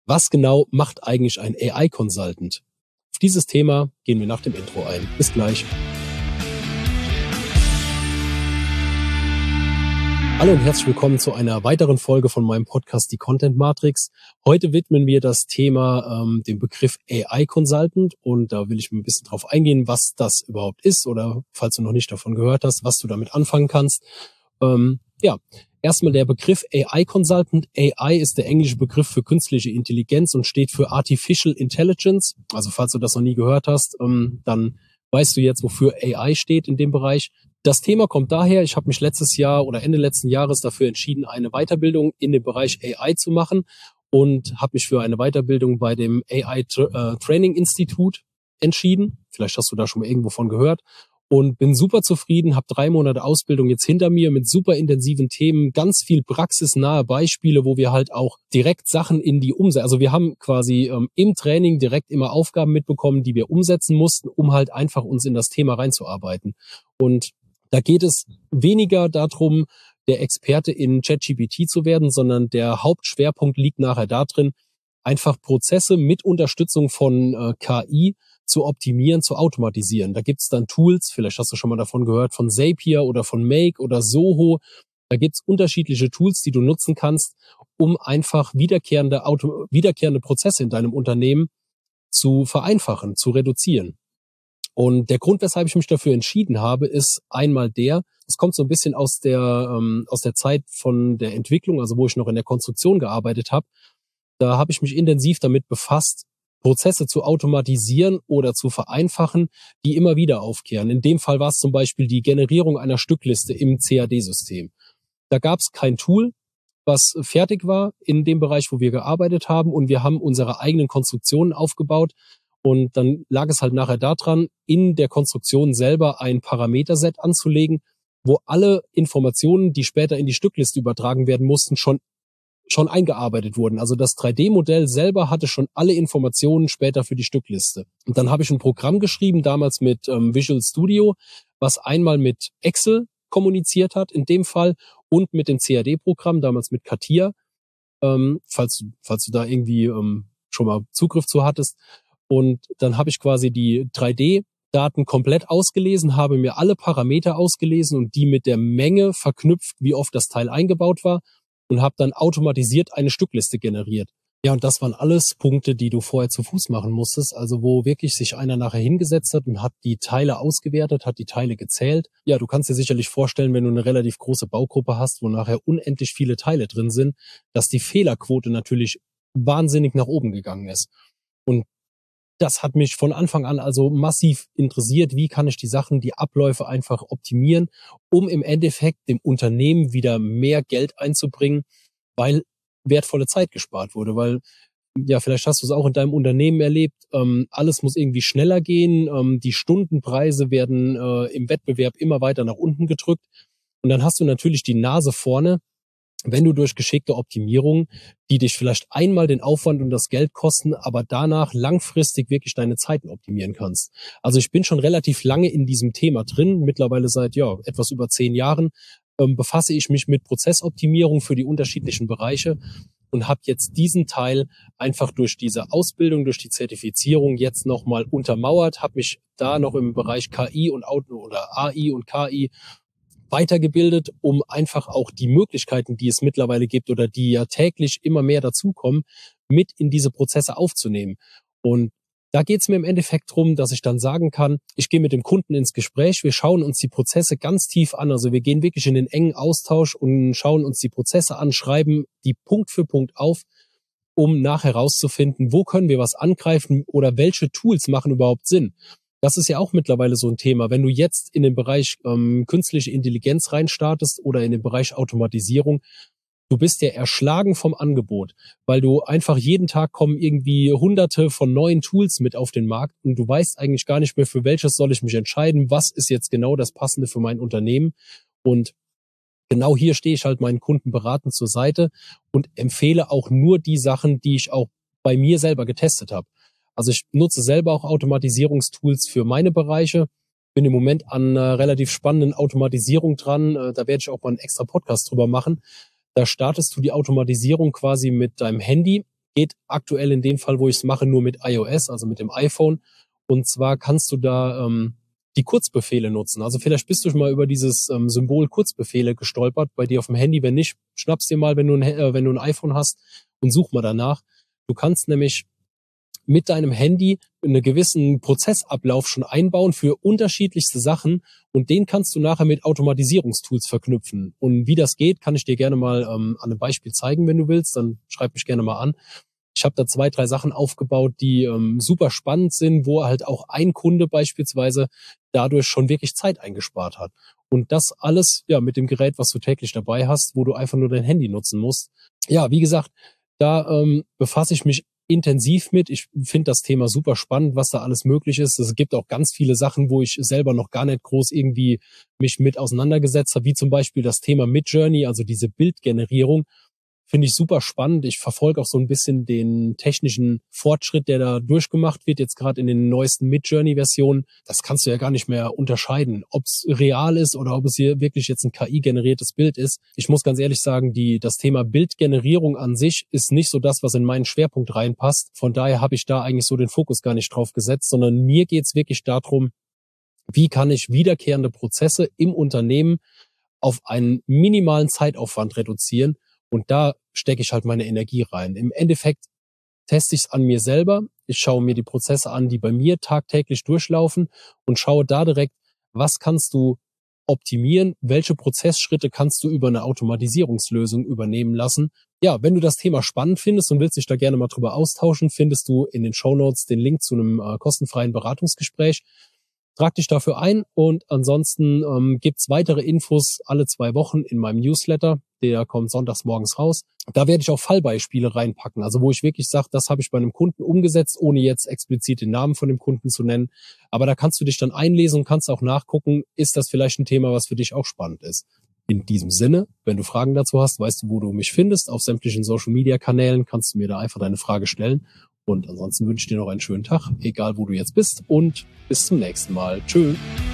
Was genau macht eigentlich ein AI-Consultant? Auf dieses Thema gehen wir nach dem Intro ein. Bis gleich. Hallo und herzlich willkommen zu einer weiteren Folge von meinem Podcast, die Content Matrix. Heute widmen wir das Thema dem Begriff AI-Consultant und da will ich ein bisschen drauf eingehen, was das überhaupt ist oder falls du noch nicht davon gehört hast, was du damit anfangen kannst. Erstmal der Begriff AI-Consultant. AI ist der englische Begriff für künstliche Intelligenz und steht für Artificial Intelligence. Also falls du das noch nie gehört hast, dann weißt du jetzt, wofür AI steht in dem Bereich. Das Thema kommt daher, ich habe mich letztes Jahr oder Ende letzten Jahres dafür entschieden, eine Weiterbildung in dem Bereich AI zu machen und habe mich für eine Weiterbildung bei dem AI Training Institute entschieden. Vielleicht hast du da schon mal irgendwo von gehört. Und bin super zufrieden, habe 3 Monate Ausbildung jetzt hinter mir mit super intensiven Themen, ganz viel praxisnahe Beispiele, wo wir halt auch direkt Sachen in die Umsetzung, also wir haben quasi im Training direkt immer Aufgaben mitbekommen, die wir umsetzen mussten, um halt einfach uns in das Thema reinzuarbeiten. Und da geht es weniger darum, der Experte in ChatGPT zu werden, sondern der Hauptschwerpunkt liegt nachher darin, einfach Prozesse mit Unterstützung von KI zu optimieren, zu automatisieren. Da gibt's dann Tools, vielleicht hast du schon mal davon gehört, von Zapier oder von Make oder Zoho. Da gibt's unterschiedliche Tools, die du nutzen kannst, um einfach wiederkehrende Prozesse in deinem Unternehmen zu vereinfachen, zu reduzieren. Und der Grund, weshalb ich mich dafür entschieden habe, ist einmal es kommt so ein bisschen aus der Zeit von der Entwicklung, also wo ich noch in der Konstruktion gearbeitet habe. Da habe ich mich intensiv damit befasst, Prozesse zu automatisieren oder zu vereinfachen, die immer wieder aufkehren. In dem Fall war es zum Beispiel die Generierung einer Stückliste im CAD-System. Da gab es kein Tool, was fertig war in dem Bereich, wo wir gearbeitet haben, und wir haben unsere eigenen Konstruktionen aufgebaut. Und dann lag es halt nachher daran, in der Konstruktion selber ein Parameterset anzulegen, wo alle Informationen, die später in die Stückliste übertragen werden mussten, schon eingearbeitet wurden. Also das 3D-Modell selber hatte schon alle Informationen später für die Stückliste. Und dann habe ich ein Programm geschrieben, damals mit Visual Studio, was einmal mit Excel kommuniziert hat, in dem Fall, und mit dem CAD-Programm, damals mit CATIA, falls du da irgendwie schon mal Zugriff zu hattest. Und dann habe ich quasi die 3D-Daten komplett ausgelesen, habe mir alle Parameter ausgelesen und die mit der Menge verknüpft, wie oft das Teil eingebaut war, und habe dann automatisiert eine Stückliste generiert. Ja, und das waren alles Punkte, die du vorher zu Fuß machen musstest, also wo wirklich sich einer nachher hingesetzt hat und hat die Teile ausgewertet, hat die Teile gezählt. Ja, du kannst dir sicherlich vorstellen, wenn du eine relativ große Baugruppe hast, wo nachher unendlich viele Teile drin sind, dass die Fehlerquote natürlich wahnsinnig nach oben gegangen ist. Und das hat mich von Anfang an also massiv interessiert. Wie kann ich die Abläufe einfach optimieren, um im Endeffekt dem Unternehmen wieder mehr Geld einzubringen, weil wertvolle Zeit gespart wurde. Weil, ja, vielleicht hast du es auch in deinem Unternehmen erlebt, alles muss irgendwie schneller gehen, die Stundenpreise werden im Wettbewerb immer weiter nach unten gedrückt. Und dann hast du natürlich die Nase vorne, wenn du durch geschickte Optimierungen, die dich vielleicht einmal den Aufwand und das Geld kosten, aber danach langfristig wirklich deine Zeiten optimieren kannst. Also ich bin schon relativ lange in diesem Thema drin, mittlerweile seit etwas über 10 Jahren befasse ich mich mit Prozessoptimierung für die unterschiedlichen Bereiche und habe jetzt diesen Teil einfach durch diese Ausbildung, durch die Zertifizierung jetzt nochmal untermauert, habe mich da noch im Bereich KI und oder AI und KI weitergebildet, um einfach auch die Möglichkeiten, die es mittlerweile gibt oder die ja täglich immer mehr dazukommen, mit in diese Prozesse aufzunehmen. Und da geht es mir im Endeffekt drum, dass ich dann sagen kann, ich gehe mit dem Kunden ins Gespräch, wir schauen uns die Prozesse ganz tief an, also wir gehen wirklich in den engen Austausch und schauen uns die Prozesse an, schreiben die Punkt für Punkt auf, um nachher herauszufinden, wo können wir was angreifen oder welche Tools machen überhaupt Sinn. Das ist ja auch mittlerweile so ein Thema. Wenn du jetzt in den Bereich künstliche Intelligenz reinstartest oder in den Bereich Automatisierung, du bist ja erschlagen vom Angebot, weil du einfach jeden Tag kommen irgendwie hunderte von neuen Tools mit auf den Markt und du weißt eigentlich gar nicht mehr, für welches soll ich mich entscheiden, was ist jetzt genau das Passende für mein Unternehmen. Und genau hier stehe ich halt meinen Kunden beratend zur Seite und empfehle auch nur die Sachen, die ich auch bei mir selber getestet habe. Also ich nutze selber auch Automatisierungstools für meine Bereiche, bin im Moment an einer relativ spannenden Automatisierung dran. Da werde ich auch mal einen extra Podcast drüber machen. Da startest du die Automatisierung quasi mit deinem Handy, Geht aktuell in dem Fall, wo ich es mache, nur mit iOS, also mit dem iPhone. Und zwar kannst du da die Kurzbefehle nutzen. Also vielleicht bist du schon mal über dieses Symbol Kurzbefehle gestolpert bei dir auf dem Handy. Wenn nicht, schnapp's dir mal, wenn du ein iPhone hast und such mal danach. Du kannst nämlich mit deinem Handy einen gewissen Prozessablauf schon einbauen für unterschiedlichste Sachen und den kannst du nachher mit Automatisierungstools verknüpfen. Und wie das geht, kann ich dir gerne mal an einem Beispiel zeigen, wenn du willst. Dann schreib mich gerne mal an. Ich habe da 2, 3 Sachen aufgebaut, die super spannend sind, wo halt auch ein Kunde beispielsweise dadurch schon wirklich Zeit eingespart hat. Und das alles ja mit dem Gerät, was du täglich dabei hast, wo du einfach nur dein Handy nutzen musst. Ja, wie gesagt, da befasse ich mich intensiv mit. Ich finde das Thema super spannend, was da alles möglich ist. Es gibt auch ganz viele Sachen, wo ich selber noch gar nicht groß irgendwie mich mit auseinandergesetzt habe, wie zum Beispiel das Thema Midjourney, also diese Bildgenerierung. Finde ich super spannend. Ich verfolge auch so ein bisschen den technischen Fortschritt, der da durchgemacht wird, jetzt gerade in den neuesten Midjourney-Versionen. Das kannst du ja gar nicht mehr unterscheiden, ob es real ist oder ob es hier wirklich jetzt ein KI-generiertes Bild ist. Ich muss ganz ehrlich sagen, das Thema Bildgenerierung an sich ist nicht so das, was in meinen Schwerpunkt reinpasst. Von daher habe ich da eigentlich so den Fokus gar nicht drauf gesetzt, sondern mir geht's wirklich darum, wie kann ich wiederkehrende Prozesse im Unternehmen auf einen minimalen Zeitaufwand reduzieren. Und da stecke ich halt meine Energie rein. Im Endeffekt teste ich es an mir selber. Ich schaue mir die Prozesse an, die bei mir tagtäglich durchlaufen und schaue da direkt, was kannst du optimieren, welche Prozessschritte kannst du über eine Automatisierungslösung übernehmen lassen. Ja, wenn du das Thema spannend findest und willst dich da gerne mal drüber austauschen, findest du in den Shownotes den Link zu einem kostenfreien Beratungsgespräch. Trag dich dafür ein und ansonsten gibt's weitere Infos alle 2 Wochen in meinem Newsletter. Der kommt sonntags morgens raus. Da werde ich auch Fallbeispiele reinpacken, also wo ich wirklich sage, das habe ich bei einem Kunden umgesetzt, ohne jetzt explizit den Namen von dem Kunden zu nennen. Aber da kannst du dich dann einlesen und kannst auch nachgucken, ist das vielleicht ein Thema, was für dich auch spannend ist. In diesem Sinne, wenn du Fragen dazu hast, weißt du, wo du mich findest. Auf sämtlichen Social-Media-Kanälen kannst du mir da einfach deine Frage stellen. Und ansonsten wünsche ich dir noch einen schönen Tag, egal wo du jetzt bist. Und bis zum nächsten Mal. Tschüss.